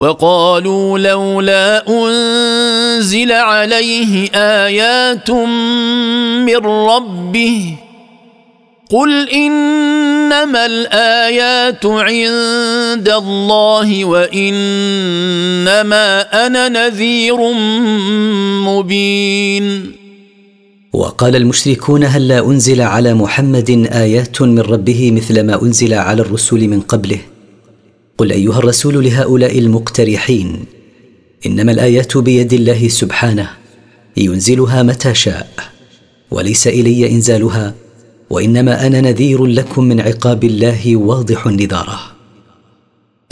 وقالوا لولا أنزل عليه آيات من ربه قل إنما الآيات عند الله وإنما أنا نذير مبين. وقال المشركون هلا أنزل على محمد آيات من ربه مثل ما أنزل على الرسل من قبله. قل أيها الرسول لهؤلاء المقترحين إنما الآيات بيد الله سبحانه ينزلها متى شاء وليس إلي إنزالها وإنما أنا نذير لكم من عقاب الله واضح النذاره.